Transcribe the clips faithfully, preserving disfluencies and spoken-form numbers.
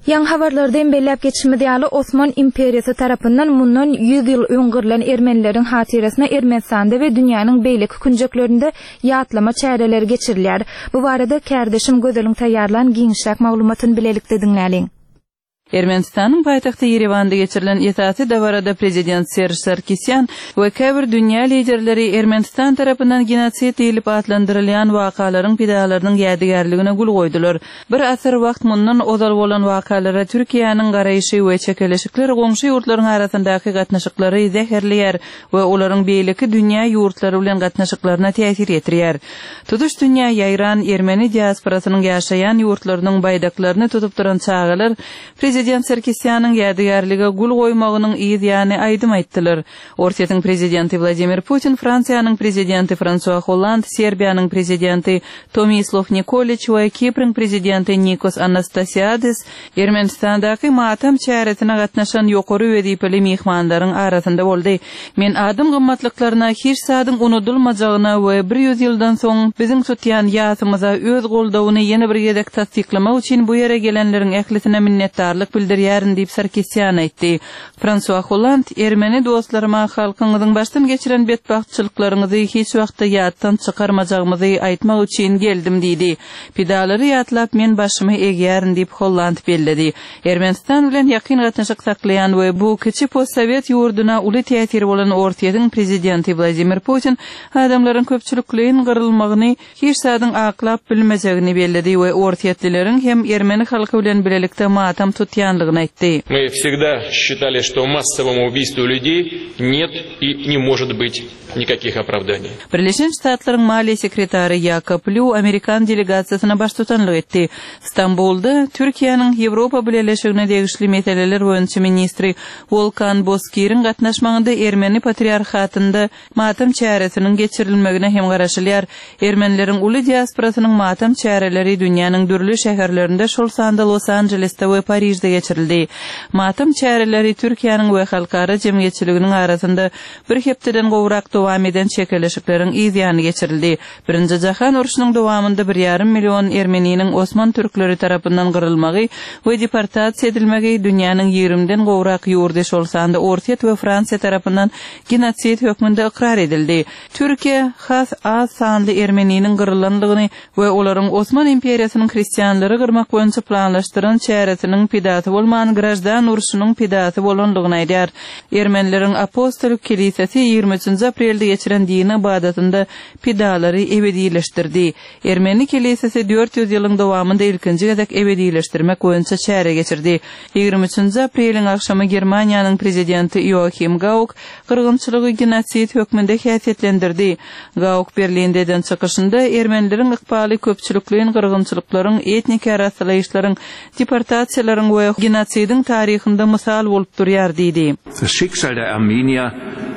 Yan habarlardan bellep geçmediýaly Osman imperiyasy tarapyndan mundan yüz ýyl öňgürlen ermenilerin hatiresine Ermenistanda we dünýäniň beýleki künjeklerinde ýatlama çäreleri geçirilýär. Bu barada kärdeşim Gözeliň taýýarlan giňişlik maglumatyny bilelikde diňläliň. Ermenistan'ın paytaxtı Yerevanda geçirilen itaati davarada Prezident Serj Sarkisyan ve käbir dünýä liderleri Ermenistan tarapyndan genotsid diýilip atlandyrylýan wakaların pidalarynyň ýadygarlygine gul goýdular. Bir asır wagt mundan ozal bolan wakalara Türkiýanyň garaýşy we çekeleşikleri goňşy ýurtlaryň arasyndaky gatnaşyklary zäherleýär we olaryň beýleki dünýä ýurtlary bilen gatnaşyklaryna täsir etdirýär. Tutuş dünýä ýaýran Ermeni diasporasynyň ýaşaýan ýurtlarynyň baýdaklaryny tutup duran çağalar Prezident Sarkisyan'ın ýadygarlyga gul goýmagynyň ýa-ni aýdym aýtdylar. Ortiýatyň prezidenti Vladimir Putin, Fransiýanyň prezidenti François Hollande, Serbiýanyň prezidenti Tomislav Nikolic we Kiprň prezidenti Nikos Anastasiadis Ermenistandaky matam çäretine gatnaşan ýokary wedipeli mihmanlaryň arasynda boldy. Men adym gymmatlyklaryna hiç sadyň unudulmajagyna we bir yüz ýyldan soň biziň tutýan ýasymyza öz goldawyny ýene bir gedek tasdiklamak üçin bu ýere gelenleriň ählisine minnetdarlyk bildirýärin diýip Sarkisyan aýtdy. François Hollande Ermeni dostlaryma halkyňyzyň başdan geçiren betbahtçylyklaryňyzy hiç wagtda ýatdan çykarmajagymyzy aýtmak üçin geldim diýdi. Pidalary ýatlap men başymy egýärin diýip Hollande belledi. Ermenistan bilen ýakyn gatnaşyk saklayan we bu kiçi postsovet ýurduna uly täsiri bolan ortiýatyň prezidenti Vladimir Putin adamlaryň köpçülikliğiniň gyrylmagyny hiç sadyň aklap bilmejegini belledi we ortiýatlyleriň hem Ermeni halky bilen bilelikde matam tutýanlygyny aýtdy. Мы всегда считали, что массовому убийству людей нет и не может быть никаких оправданий. Birleşen Ştatlaryň Maliýe sekretary Jakob Lew Amerikan delegasiýasyna baş tutanlyk etdi. Stambulda Türkiýanyň Ýewropa Birleşigine degişli meseleler boýunça ministri Volkan Bozkir'in gatnaşmagynda Ermeni patriarhatynda matam çäresiniň geçirilmegine hem garaşylýar. Ermenileriň uly diasporasynyň matam çäreleri dünýäniň dürli şäherlerinde şol sanda Los Angeles'te we Parijde geçirildi. Matam çäreleri Türkiýanyň we halkara jemgyýetçiliginiň arasynda bir hepdeden gowrak dowam eden çekeleşikleriň ýasyny geçirildi. Birinji jahan uruşunyň dowamında bir ýarym million Ermeniniň Osman türkleri tarapyndan gyrylmagy we deportasiýa edilmegi dünýäniň ýigrimden gowrak ýurdaş bolsanda Ortiýat we Fransiýa tarapyndan genotsid hökmünde ikrar edildi. Türkiýe has az sanly Ermeniniň gyrylanyny we olaryň Osman imperiýasynyň hristianlary gyrmak boýunça planlaşdyran çäresiniň pidaty bolman grajdan uruşunyň pidaty bolanlygyny aýdýar. Ermenileriň Apostolik kilisesi ýygrimi üçinji aprelde geçiren dini ibadatynda pidalary ebedileşdirdi. Ermeni kilisesi dört yüz ýylyň dowamında ilkinji gezek ebedileşdirmek boýunça çäre geçirdi. ýygrimi üçinji apreliň akşamy Germaniýanyň prezidenti Joachim Gauck gyrgynçylygy genotsid hökmünde häsiýetlendirdi. Gauck Berlindeden çykyşynda Ermenileriň ykbaly köpçülikliğiniň gyrgynçylyklaryň etnik arasalaýyşlaryň deportasiýalaryň we genosidiň taryhynda mysal bolup durýar diýdi. Das Schicksal der Armenier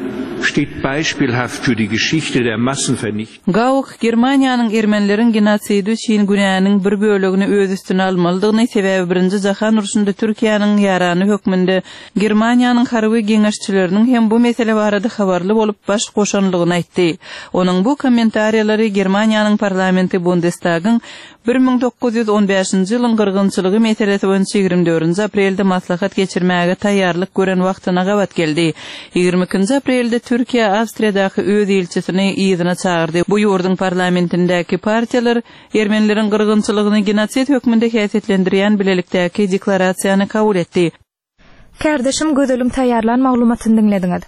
steht beispielhaft für die Geschichte der Massenvernichtung. Gauck Germaniýanyň ermenileriň genosidi üçin günäniň bir bölegini öz üstüne almalydygyny sebäbi birinji jahan uruşunda Türkiýanyň ýarany hökmünde Germaniýanyň harby geňeşçileriniň hem bu mesele barada habarly bolup baş goşanlygyny aýtdy. Onuň bu kommentariýalary Germaniýanyň parlamenti Bundestagyň bir ming dokuz yüz on beşinji ýylyň gyrgynçylygy meselesi boýunça ýygrimi dördünji aprelde maslahat geçirmäge taýýarlyk gören wagtyna gabat geldi. ýygrimi ikinji aprelde Türkiýe Awstriýadaky öz elçisini ýygyna çağırdy. Bu ýurdun parlamentindäki partiýalar Ermenileriň gyrgynçylygyny genotsid hökmünde häsiýetlendirýän bilelikdäki deklarasiýany kabul etdi. Kärdeşim Gözelim taýýarlan maglumatyny diňlediňiz.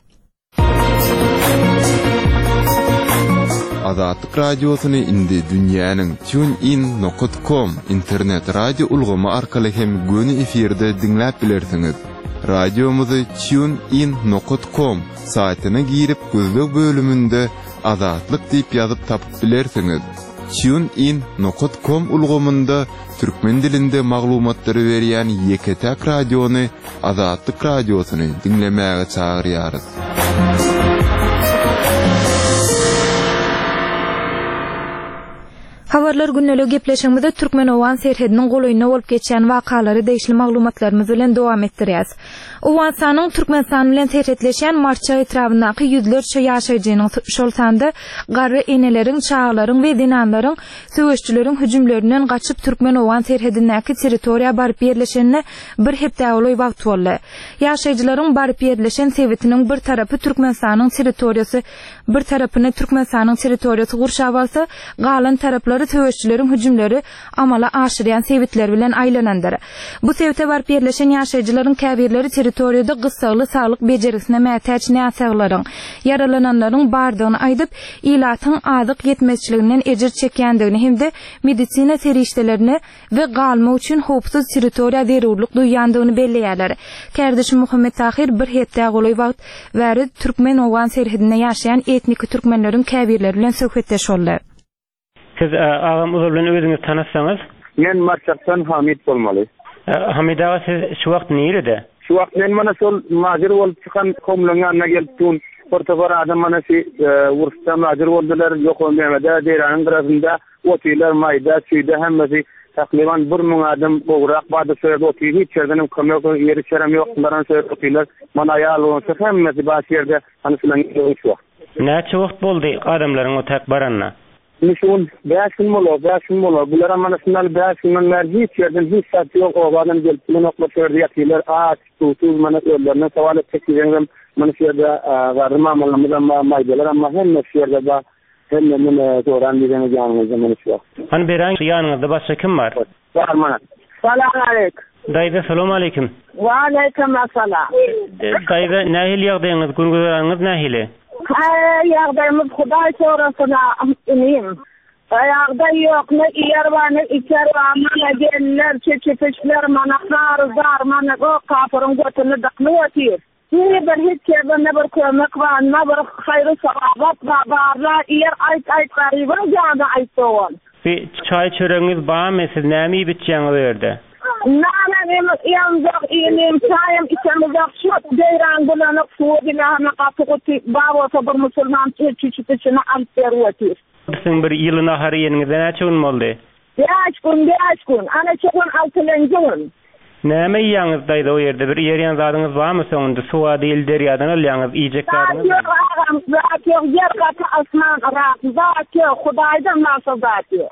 Azatlyk radiosyny indi dünýäniň TuneIn nokta com internet radio ulgamy arkaly hem göni efirde diňläp bilersiňiz. Radiomuzy TuneIn nokta com saýtyna girip gözlük bölümünde Azatlyk diýip ýazyp tapyp bilersiňiz. TuneIn nokta com ulgamynda türkmen dilinde maglumatlary berýän ýeketäk radiony Azatlyk radiosyny diňlemäge çagyrýarys. Habar Barlar günnäli gepleşigimizde Türkmenowan serhediniň golayna bolup geçen wakalary deýişli maglumatlarymyz bilen dowam etdirýäs. Owensanyň Türkmenistan bilen serhetleşen marça etrafyndaky ýüzlerçe ýaşaýjynyň şol sanda garry eneleriň, çağlaryň we dinanlaryň söwüşçüleriň hüjümlerinden gaçyp Türkmenowan serhedindäki territoriýa baryp ýerleşenine bir hepde uluy wagt boldy. Ýaşaýjylaryň baryp ýerleşen sebitiniň bir tarapy Türkmenistanyň territoriýasy, bir tarapyny Türkmenistanyň territoriýasy gurşap alsa, galan taraplary söwüşçüleriň hüjümleri amala aşyrýan sebitler bilen aýlanandyr. Bu sebite baryp ýerleşen ýaşaýjylaryň käbirleri territoriýada gysgaly saglyk bejerisine mätäç näseglaryň, yaralananlaryň bardygyny aýdyp, ilatyň azyk ýetmezçiliginden ejir çekýändigini hemde medisina serişdelerini we galma üçin howpsuz territoriýa berurluk duýandygyny belleýärler. Kardeşim Muhammed Tahir bir hepde goly wagt bäri Türkmenowan serhedinde ýaşaýan etnik türkmenleriň käbirleri bilen söhbetleş boldy. Siz ağam uzun özünüz tanıtsanız? Men Marçaktan Hamid bolmaly. Hamid ağa siz şu wagt nerede? Şu wagt men mana şol mazir bolup çykan komlaryň ýanyna gelipdim. Portofar adam mana şu ursda mazir boldylar, ýok Mehmede deýranyň tarapynda otylar, maýda, süýde hemmesi takriban bir ming adam gowrak bady söýüp otyr, hiç ýerden kömek ýeri çerem ýok, bundan söýüp otylar. Mana ýaly bolsa hemmesi baş ýerde anysylan ýok. Näçe wagt boldy adamlaryň o tak baranna? Nişun beşin molo, beşin molo. Bular amana şundan beşinden merzi hiç yerden hiç saati yok. Ovadan gelip bunu oklatıyor diyatiler. Ağaç, tutuz, mana öllerine saval etmek üzerine. Mana şerde varma amalamızdan maydeler ama hem şerde da hem de bunu soran birine canımızda mana şu. Hani bir yanınızda başka kim var? Var mana. Selamun aleyküm. Dayda selamun aleyküm. Ve aleyküm assalam. Dayda nahil yağdayınız, gurgularınız nahili? Yağdayımız Huday sonrasına ineyim. Ayağda yok ne yer var ne içer var mana geller çeçepeşler mana narızlar mana o kapırın götünü dıklıyor diyor. Niye bir hiç yerden ne bir kömek var ne bir hayırlı sababat var barlar yer ayt ayt gariban canı ayt doğan. Bir çay çöreğiniz bağ mı siz nemi biteceğiniz verdi? Nanem yanzak ilim çayım içemizak şu deyran bulanık suyu bilahına kapıqı bağ olsa bir musulman çeçepeşine alıp veriyor. Sizin bir yılın ahırı yeninizde ne çoğun oldu? Beş gün, beş gün. Ana çoğun altıncı gün. Neme yiyanızdaydı o yerde? Bir yer yanzadınız var mı sonunda? Suva değil deryadan alyanız, yiyecekleriniz mi? Zat yok ağam, zat yok. Yer katı asman rahat. Zat yok. Hudaydan nasıl zat yok.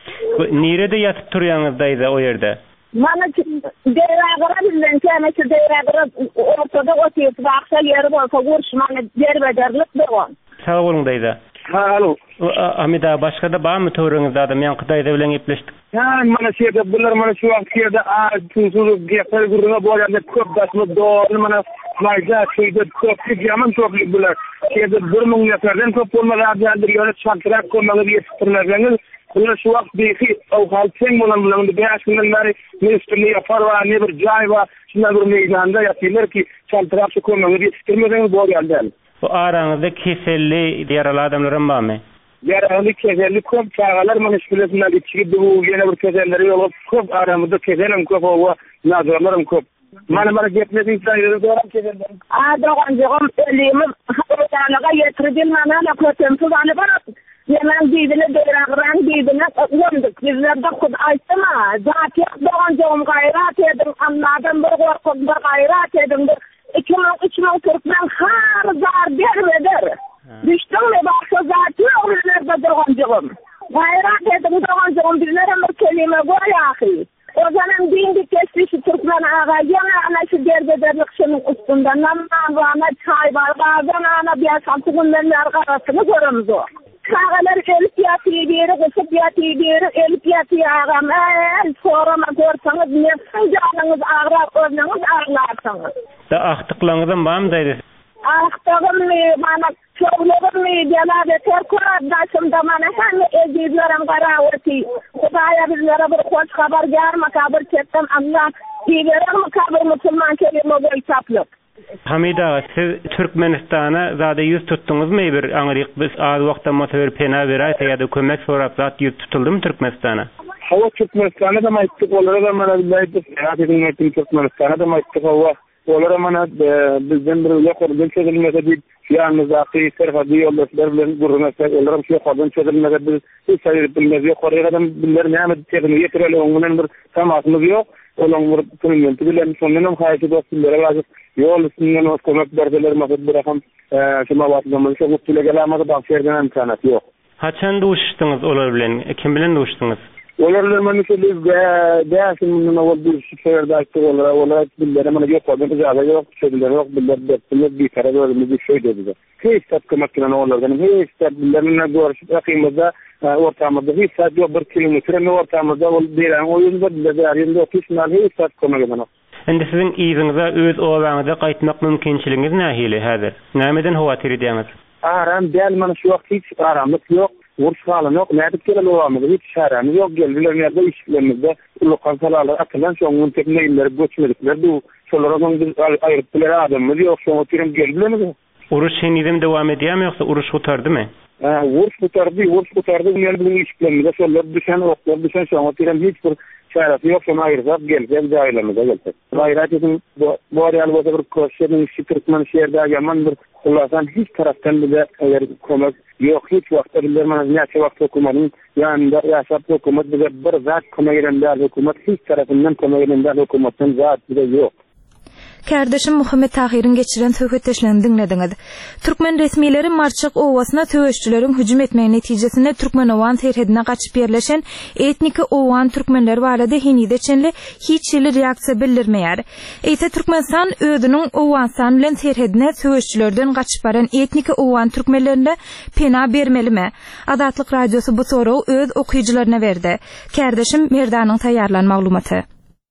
Nerede yatıp duruyanızdaydı o yerde? Bana deyrağıra bizden kene şu deyrağıra ortada oturup baksa yeri olsa vuruşmanı derbederlik de on. Sağ olundaydı. Alo. Amida başka da bağ mı torunuzda adam yankıdaydı bilen ipleştik. Ya mana şerde bunlar mana şu an şerde ağaç tuzulu geçer guruna boyanda köp basma doğru mana mayda şeyde köp yaman çok bunlar. Şerde bir ming neferden köp olmalı abiyandır yönet şantrak koymalı bir yetiştirmeleriniz. Bunlar şu an bir o halten olan bulan bir yaşından beri ministerliğe yapar var ne bir cay var. Şunlar bir meydanda yapıyorlar ki şantrak koymalı bir yetiştirmeleriniz boyanda. Bu aranızda keselli yaralı adamların var mı? Yaralı keselli köp çağalar meşguletinden içki bu yine bir keselleri yolu köp aramızda keselim köp o nazarlarım köp. Mana bana gepledin sayılır doğru keselim. Aa doğancığım ölüyümüz otanıga yetirdim mana kötümsüz anı var. Yemen giydine deyrağıran giydine yöndük. Bizlerde kud açtım ha. Zaten doğancığım gayrat edin. Anladım bir korkut bir gayrat edin. iki ming üç ming Türkmen har zar derveder. Düştüm mi baksa zaten öğrenirde doğancığım. Gayrat edin doğancığım bizlere bir kelime koy ahi. O zaman dingi kesmişi Türkmen ağa yana ana şu derbederlik şunun üstünde. Namman bana çay var. Bazen ana bir altı günlerin arasını görürüz o. Çağalar elip yatıyı biri, kısıp yatıyı biri, elip yatıyı ağam. Eğer sorama görsanız nefsin canınız ağrar, önünüz ağlarsınız. Da ahtıklarınızın var mı daydı? Ahtığım mı, bana çoğluğum mı, bela beter kuraddaşım da bana hem ezizlerim karavati. Kudaya bizlere bir hoş haber gelme, kabir çektim Allah. Dilerim kabir Müslüman kelime boy çaplık. Hamida, siz Türkmenistan'a zade yüz tuttunuz mu bir anırık biz ağır vakta motor pena veraysa ya da kömek sorap zat yüz tutuldu mu Türkmenistan'a? Hava Türkmenistan'a da maittik olara da bana billahi de seyahat edilmektim Türkmenistan'a da maittik hava. Olara mana bizden bir yokurdan çözülmese deyip yanımızdaki serhadi yoldaşlar bilen gururmasak, olaram şu yokurdan çözülmese biz hiç sayırıp bilmez yok. Oraya kadar bizler neyme tekniği yetireli onunla bir temasımız yok. Olan bir tünümlenti bilen sonunun hayatı dostları lazım. Yol üstünden o konak derdeler masad bırakam şuma batılamadı. Çok mutluyla gelemedi. Bakşerden imkanat yok. Haçan duştunuz olar bilen? Kim bilen duştunuz? Olarlar mana şöyle değersin bunun avval bir şifrelerde açtık olara. Olara billere mana yok oldu. Bize yok. Şöyle yok. Biller dertimiz bir kere gördüğümüz bir şey dedi. Hiç tatlı makine olardan. Hiç tatlı billerine görüşüp akımızda ortamızda hiç tatlı yok. Bir kilometre ortamızda bir oyunda bile değerinde okuşunlar hiç tatlı konuğuna. Endi sizin iyinize öz oğlanıza qaytmak mümkinçiliğiniz nähili hazır? Nämeden hawatir edýäňiz? Aram del mana şu wagt hiç aramlyk yok. Urş haly yok. Nädip gelen owamyz hiç şaramyz yok. Geldiler näde işlerimizde ulukan salalar atılan şoňun tekneýler göçmedikler. Bu şolaryň biz aýryp bilen adamymyz yok. Şoňa tirim geldilermi? Uruş şenizem dowam edýärmi ýoksa uruş gutardymy? Ha, uruş gutardy, uruş gutardy. Ýa-ni bizim işlerimizde şolar düşen oklar düşen şoňa tirim hiç bir şarafı yok. Şoňa aýryp gelýär jaýlarymyza geldik. Gaýrat edin bu real bolsa bir köşenin işi Türkmen şeýerde yaman bir hulasan hiç taraftan bile eğer komak yok hiç vakti bildirmeniz neçe vakti hukumatın yanında yaşap hukumat bize bir zat komak eden hukumat hiç tarafından komak eden hukumatın zat bile yok. Kardeşim Muhammed Tahir'in geçiren töhütleşlerini dinlediniz. Türkmen resmileri Marçak Ovasına töhüşçülerin hücum etmeyi neticesinde Türkmen Ovan terhedine kaçıp yerleşen etniki Ovan Türkmenler barada henide çenli hiç yili reaksiya bildirmeyer. Eyte Türkmenistan ödünün Ovanstan bilen terhedine töhüşçülerden kaçıp baran etniki Ovan Türkmenlerine pena bermeli mi? Adatlık Radyosu bu soru öz okuyucularına verdi. Kardeşim Merdan'ın tayarlan maglumatı.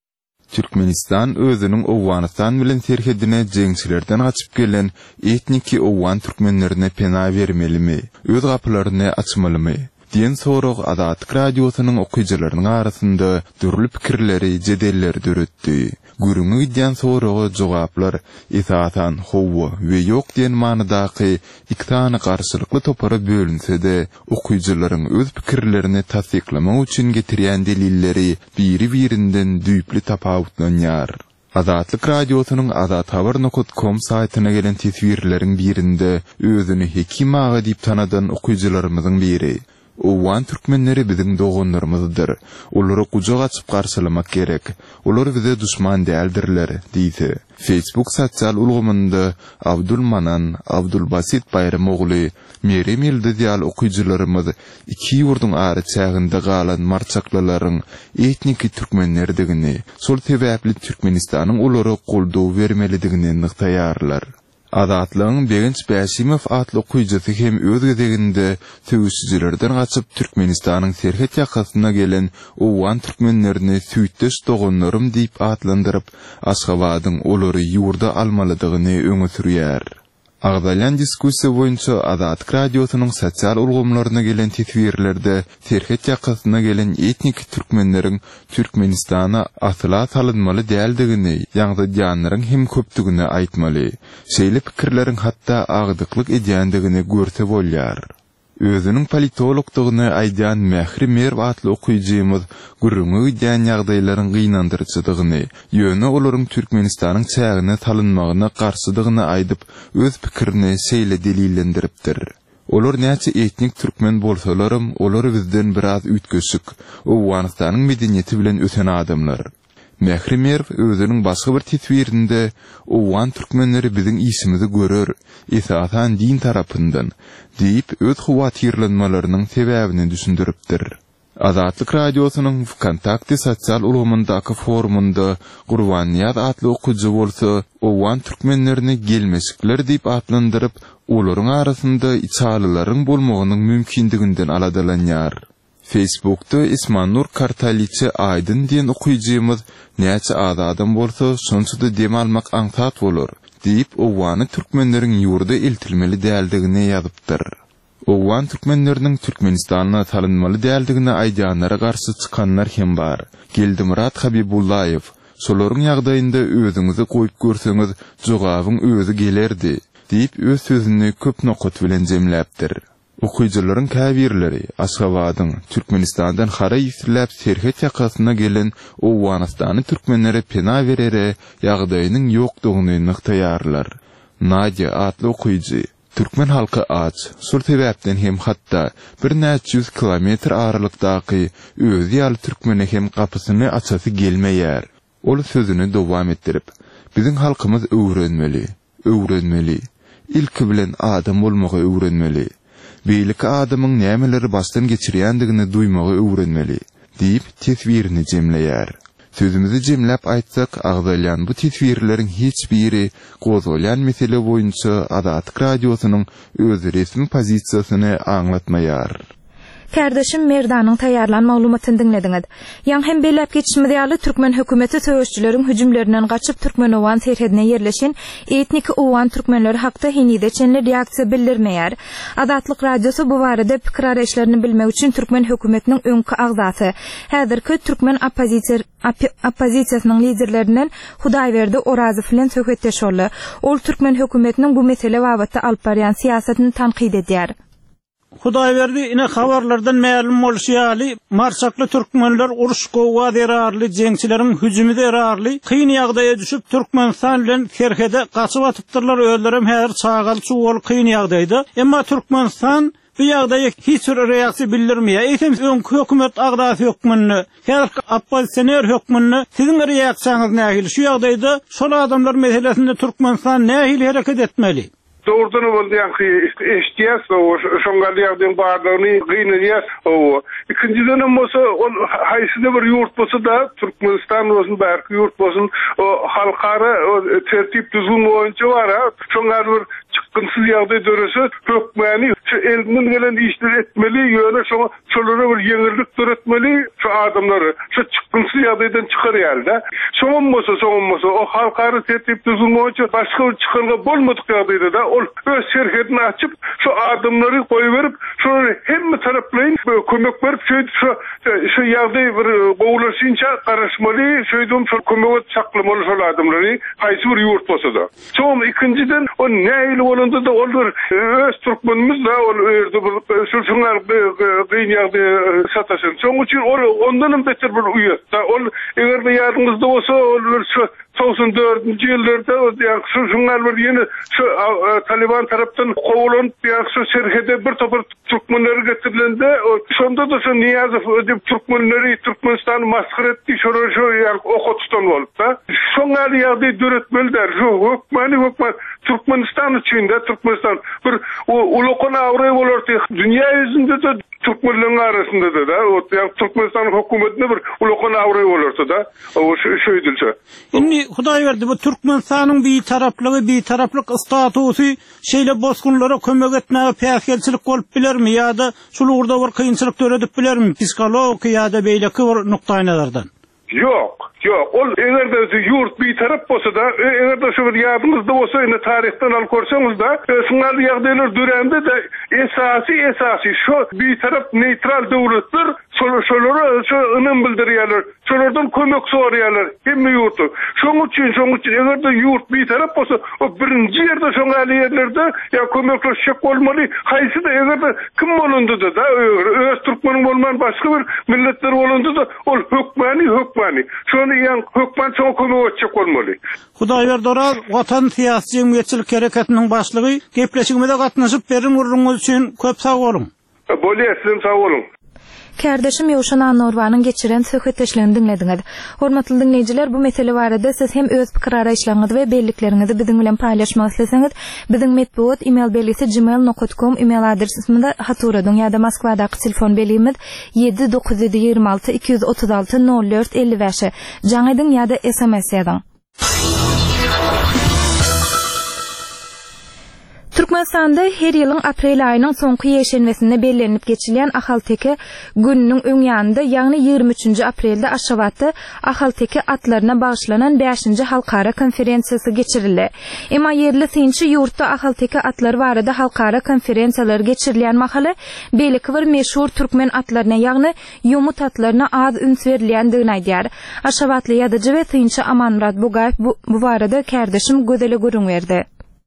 Türkmenistan özünün Owganistan bilen terhedine jeňçilerden gaçyp gelen etniki Owan türkmenlerine pena bermelimi, öz gapylaryny açmalymy diýen sorag Adatlyk Radiosynyň okuyjylarynyň arasynda dürli pikirleri, jedeller döretdi. Gürüňi diýen soraga jogaplar esatan howa we ýok diýen manydaky iki tane garşylykly topara bölünse-de okuyjylaryň öz pikirlerini tasdiklamak üçin getirýän delilleri biri-birinden düýpli tapawutlanýar. Adatlyk Radiosynyň adat habar nokta com saýtyna gelen teswirleriň birinde özüni hekim ağa diýip tanadan okuyjylarymyzyň biri Owan Türkmenleri bizim doğunlarımızdır. Onları kucak açıp karşılamak gerek. Onlar bize düşman değildirler, deydi. Facebook sosyal ulgumunda Abdulmanan, Abdulbasit Bayramoğlu, Meryem Yıldızal okuyucularımız iki yurdun arı çağında kalan marçaklaların etniki Türkmenlerdigini, sol sebäpli Türkmenistan'ın onlara kolduğu vermelidigini nıktayarlar. Adatlığın Beginç Basimov adlı okuyucusu hem öz gezeginde tövüsüzlerden kaçıp Türkmenistan'ın serhet yakasına gelen Owan Türkmenlerini süýtdeş dogonlarım deyip adlandırıp Aşgabat'ın olary yurda almalıdığını öňe sürýär. Agdalan diskussiýa boýunça Adatlyk Radiosynyň sosial ulgamlaryna gelen teswirlerde serhet yakasına gelen etnik Türkmenleriň Türkmenistana asla salynmaly däldigini, ýa-da ýanlaryň hem köpdigini aýtmaly. Şeýle pikirleriň hatda agdyklyk edýändigini görse bolýar. Özünün politologdygyny aýdýan Mähri Merw adly okuyjymyz gürrüňi edýän ýagdaýlaryň gynandyrjydygyny, ýöne olaryň Türkmenistanyň çägine salynmagyna garşydygyny aýdyp, öz pikirini şeýle delillendiripdir. Olar näçe etnik türkmen bolsalarym, olar bizden biraz ütgösük, Owganistanyň medeniýeti bilen öten adamlar. Mähri Merw özüniň başga bir teswirinde Owan türkmenleri biziň isimizi görür, esatan din tarapyndan diýip öz howatyrlanmalarynyň sebäbini düşündiripdir. Adatlyk Radiosynyň Kontakty sosial ulgamyndaky forumunda Gurbaniyat adly okuyjy bolsa, Owan türkmenlerini gelmeşikler diýip adlandyryp, olaryň arasynda içalylaryň bolmagynyň mümkindiginden aladalanýar. Facebook'ta İsmanur Kartaliçe Aydın diýen okuyjymyz näçe adam bolsa şonçuda dem almak aňsat bolar diýip Owany türkmenleriň ýurda eltilmeli däldigini ýazypdyr. Owan türkmenleriniň Türkmenistana salynmaly däldigini aýdýanlara garşy çykanlar hem bar. Geldimurat Habibullayew, şolaryň ýagdaýynda özüňizi goýup görseňiz, jogabyň özü gelerdi diýip öz sözüni köp nokat bilen jemläpdir. Okuyucuların käbirleri Aşgabatyň Türkmenistandan hara ýitiläp Serhet ýakasyna gelen Owganystany türkmenlere pena berere ýagdaýynyň ýokdugyny nyktaýarlar. Nadia adly okuyucu Türkmen halky aç, sur sebäpden hem hatda bir näçe yüz kilometr aralykdaky özü ýaly türkmene hem kapysyny açasy gelmeýär. Ol sözüni dowam etdirip, biziň halkymyz öwrenmeli, öwrenmeli. İlki bilen adam bolmagy öwrenmeli. Beýlik adamyň nämeleri bastan geçirýändigini duýmagy öwrenmeli, diýip teswirini jemleýär. Sözümüzi jemläp aýtsak, agdalýan bu teswirleriň hiç biri gozulýan mesele boýunça Adatyk radiosynyň öz resmi pozisiýasyny aňlatmaýar. Kardeşim Merdanyň taýýarlan maglumatyny dinlediňiz. Ýa hem beýlep geçişmede ýaly Türkmen hökümeti söýüşçüleriň hüjümlerinden gaçyp Türkmenowan serhedine yerleşen etnik owan türkmenleri hakda henide çenli reaksiýa bildirmeýär. Adatlyk radiosu bu barada pikir araşlaryny bilmek üçin Türkmen hökümetiniň öňkü agzasy. Häzirki Türkmen opozisiýa opozisiýasynyň liderlerinden Hudaýberdi Orazow bilen söhbetleşýärler. Ol Türkmen hökümetiniň bu mesele babatda alyp barýan siýasatyny tanqid edýär. Hudaýberdi ine habarlardan ma'lum bolýaly, marsakly türkmenler uruş gowa derarly jeňçileriň hüjümi derarly kyn ýagdaýa düşüp Türkmenistan bilen serhede gaçyp atypdyrlar, öldürem her çağal suwal kyn ýagdaýda. Emma Türkmenistan bu ýagdaýa hiç bir reaksiýa bildirmeýär. Eýsem öňkü hökümet agdasy hökmünni, her opposisioner hökmünni siziň reaksiýaňyz nähili? Şu ýagdaýda şol adamlar meselesinde Türkmenistan nähili hereket etmeli? Doğrudan oldu yani eştiyas o şongalyardan bardygyny gynýas o. İkinciden olsa haýsy bir ýurt bolsa da Türkmenistan bolsun, belki ýurt bolsun, o halkara o tertip düzgün boýunça bar ha. Şongar bir çıkıntısı ýagdaý döresi hökmeni şu elden gelen işler etmeli, ýöne şoňa şolara bir ýeňirlik töretmeli, şu adamlary şu çıkıntısı ýagdaýdan çykarýar da. Şoňam bolsa, şoňam bolsa o halkara tertip düzgün boýunça başga bir çykarga bolmadyk ýagdaýda da ol öz serhedini açıp şu adamları koyuverip şöyle hem taraflayın kömek verip şöyle şu şu ýagdaý bir gowlaşynça garaşmaly, şöýdüm şu kömek çaklamaly şu adamları haýsy bir ýurt bolsa da. Çoğum ikinciden o näýli bolanda da olur öz türkmenimiz da ol öýerde bir şu şunlar gyn ýagdaý sataşyn. Çoğum üçin ondan beter bir uýat da ol eger de ýardyňyzda bolsa ol şu doksan dördünçü ýyllarda şu şunlar bir ýene şu Taliban tarapdan kovulanyp ýa-da serhede bir topar türkmenleri getirilende şonda da şu Niyazow ödip türkmenleri Türkmenistany maskar etdi, şoňa şu okutuşdan bolup da. Şoňa ýagdaý döretmeliler. Şu hökmeni hökmen Türkmenistan üçin de Türkmenistan bir ulukun awry bolardy. Dünýä ýüzünde de Türkmenleriň arasynda da o Türkmenistan hökümetine bir ulukun awry bolardy da. O şöýdilse. Indi Hudaýberdi bu Türkmenistanyň bir taraplygy, bir taraplyk statusy şeýle bozgunlara kömek etmäge päsgelçilik bolup bilermi ýa-da şulurda bir kynçylyk töredip bilermi psikolog ýa-da beýleki bir nukdaý nazardan? Yok, yok. Ol egerde ýurt bir tarap bolsa da, egerde şu bir ýadyňyzda bolsa, ine tarihten alyp görseňiz da, şunlar ýagdaýlar dürende de esasy esasy şu bir tarap neutral döwletler, şolary şu ünüm bildirýärler, şolardan kömek sorýarlar, hemme ýurtda. Şoň üçin, şoň üçin egerde ýurt bir tarap bolsa, o birinji ýerde şoňaly ýerlerde ýa kömekleşik bolmaly, haýsy da egerde kim bolandy da, öz türkmeniň bolman başga bir milletler bolandy da, ol hökmeni hökmeni. Şonu ýa hökmen çoň kömek etjek bolmaly. Hudaýberdi Orazow Watan Syýasy Jemgyýetçilik Hereketiniň başlygy, gepleşigimizde gatnaşyp beriň urunňyz üçin köp sag bolun. Bolýar, sag bolun. Kardeşim Ýowşan Anwarwanyň geçiren söhbetleşlerini dinlediňiz. Hormatly dinleýijiler, bu mesele barada siz hem öz pikir araýşlaryňyzy we bellikleriniňizi biziň bilen paýlaşmak isleseňiz, biziň medpuat email belisi gmail nokta com email adresimizde haturadyň ýa-da Moskwadaky telefon belimiz yedi dokuz yedi ýygrimi alty iki ýüz otuz alty nol dört elli beş. Jaňydyň ýa-da S M S ýazyň. Türkmenistanda her ýylyň aprel aýynyň soňky ýeşenmesinde bellenip geçilen Ahalteke gününiň öňýände, ýagny ýygrimi üçinji aprelde Aşgabatda Ahalteke atlaryna bagyşlanan beşinji halkara konferensiýasy geçirildi. Emma ýerli synçy ýurtda Ahalteke atlary barada halkara konferensiýalar geçirilýän mahaly beýleki bir meşhur türkmen atlaryna, ýagny ýomut atlaryna az üns berilýändigini aýdýar. Aşgabatly ýazyjy we synçy Amanmurat Bugaýew bu barada kardeşim gözele görüň berdi.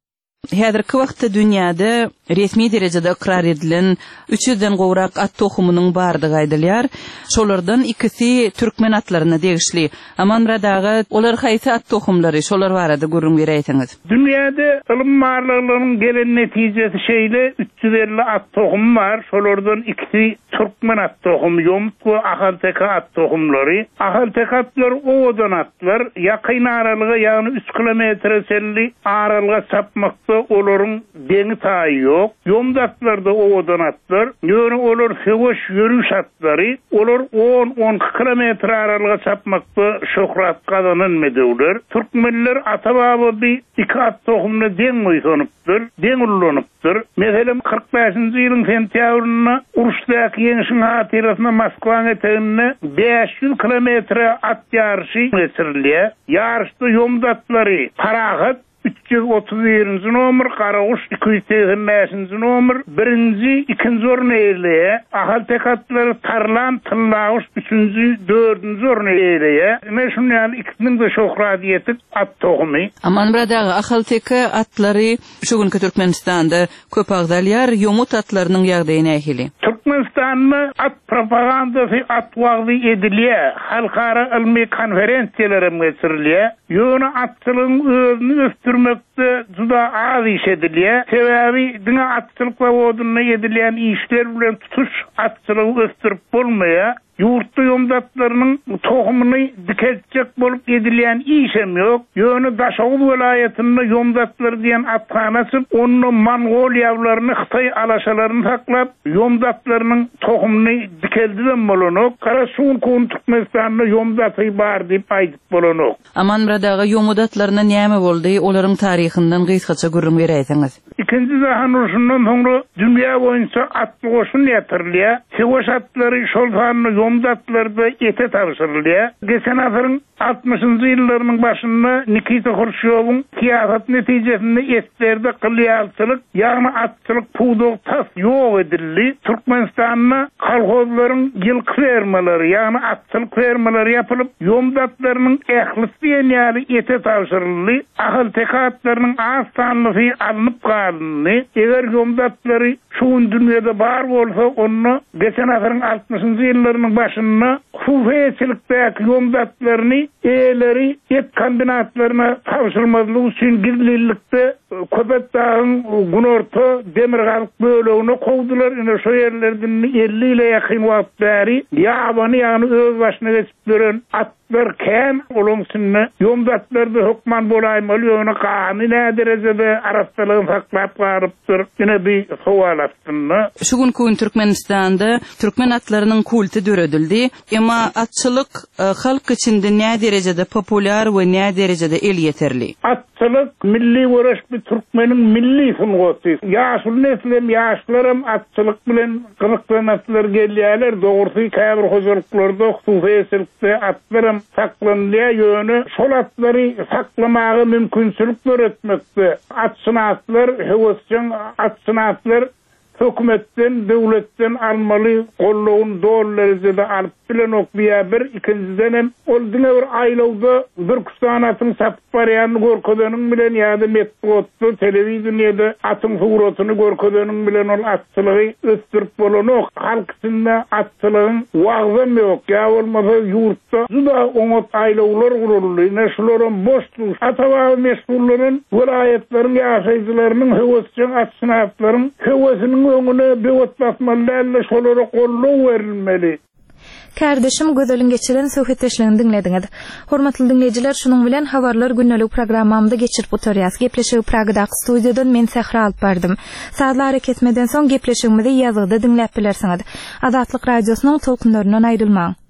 Häzirki wagtda dünýäde resmi derejede ikrar edilen üç yüzden gowrak at tohumynyň bardygy aýdylýar. Şolardan ikisi türkmen atlaryna degişli. Amanradagy olar haýsy at tohumlary şolar barada görüň bereýsiňiz. Dünýäde ilim marlarynyň gelen netijesi şeýle üç yüz elli at tohum bar. Şolardan ikisi türkmen at tohumy, ýomutly ahalteka at tohumlary. Ahalteka atlar owadan atlar, ýakyn aralygy ýagny üç kilometr selli aralyga sapmakda olaryň deňi taýy ýok. Ýomdatlarda owadan atlar, ýöne olar heweş ýürüş atlary, olar on on kilometr aralyga sapmakda şöhrat gazananmedler. Türkmenler atababy bir iki at tohumny deň moýsanypdyr, deň ullanypdyr. Meselem kırk beşinji ýylyň sentýabryna uruşdaky ýeňişiň hatirasyna Moskwaň eteginde beş yüz kilometr at ýarşy geçirilýär. Ýarşda ýomdatlary Parahat üç yüz otuz birinji nomer, Karaguş iki yüz seksen beşinji nomer, birinji, ikinji orny eýleýär. Ahaltekatlary Tarlan, Tyllaguş üçünji, dördünji orny eýleýär. Meşhur ikisiniň de şöhratiýeti at tohumy. Aman buradagy ahalteka atlary şu günkü Türkmenistanda köp agdalýar, ýomut atlarynyň ýagdaýy nähili? Türkmenistanyň at propagandasy at wagty edilýär. Halkara ilmi konferensiýalary geçirilýär. Ýöne atçylygyň özüni östürmekde juda az iş edilýär. Sebäbi diňe atçylykla oduny edilýän işler bilen tutuş atçylygy östürip bolmaýar. Yurtda ýomdatlarynyň tohumyny diketjek bolup edilýän işem ýok. Ýöne Daşoğul welaýetinde ýomdatlar diýen athanasy onu Mongoliýaklaryny, Hytaý alaşalaryny saklap, ýomdatlarynyň tohumyny dikeldiden bolanok. Karasun kun Türkmenistanyň ýomdaty bar diýip aýdyp bolanok. Aman buradagy ýomdatlaryna näme boldy? Olaryň taryhyndan gysgaça görüň bereýsiňiz. İkinji Jahan Uruşundan soňra dünýä boýunça atly goşun ýatyrilýar. Heweş atlary şol sanyny ýomdatlarda ete tarşyrylýar. Geçen asyryň altmışynjy ýyllarynyň başynda Nikita Khrushchevň kiýafat netijesinde etlerde qylýalçylyk, ýagny atçylyk puwdog tas ýok edildi. Türkmenistanyň kolhozlaryň ýylky fermalary, ýagny atçylyk fermalary ýapylyp, ýomdatlarynyň ählisi ýaly ete tarşyryldy. Ahalteka atlarynyň az sanly alınıp galdy. Eger ýomdatlary şu dünýede bar bolsa, onu geçen asyryň altmışynjy ýyllarynyň başynda hufeçilikdäki ýomdatlaryny eýleri et kombinatlaryna tawşyrmazlyk üçin gizlilikde Köpek Dağı'ň Gunorta Demirgalyk bölegine kowdular. Ine şo ýerlerden elli ile ýakyn wagt bäri ýabany ýagny öz başyna geçip gören atlar kän olumsyny ýomdatlarda hukman bolaýmaly ýöne gany näderejede arastalygyny saklap garypdyr. Ine bir sowal atdyny. Şu günkü Türkmenistanda türkmen atlarynyň kulty döredildi. Emma atçylyk halk içinde näme derejede populyar we näme derejede el ýeterli? Atçylyk milli waraş bir türkmenin milli sungaty. Ýaşul neslem ýaşlarym atçylyk bilen gyzyklanatlar gelýärler. Dogry käbir hojalyklarda hususiýetlikde atlarym saklanýar ýöne şol atlary saklamagy mümkinçilik öretmekde. Atçynatlar hewesçiň atçynatlar hökümetden, döwletden almaly gollawyň dollarzyda alyp bilen okbiýa bir ikinciden hem ol diňe bir aýlawda bir kustanatyň sapyp barýan görkezeniň bilen ýa-da metbotda, telewizionyada atyň suratyny görkezeniň bilen ol atçylygy östürip bolanok. Halk içinde atçylygyň wagtym ýok. Ýa bolmasa ýurtda juda oňat aýlawlar guruldy. Näşularym boşluk. Atawa meşgullygyň welaýetlaryň ýaşaýjylarynyň hewesçi atçynatlaryň hewesiniň öňüne bewat basmalarla şolara gollaw berilmeli. Kardeşim gözölün geçiren söhbetleşlerini dinlediňiz. Hormatly dinleyijiler, şunuň bilen habarlar günnelik programmamda geçirip oturýas. Gepleşigi Pragadaky studiýadan men Sehra alyp bardym. Saatlar ketmeden soň gepleşigimizi ýazgyda dinläp bilersiňiz. Azatlyk radiosynyň tolkunlarynyň aýrylmaň.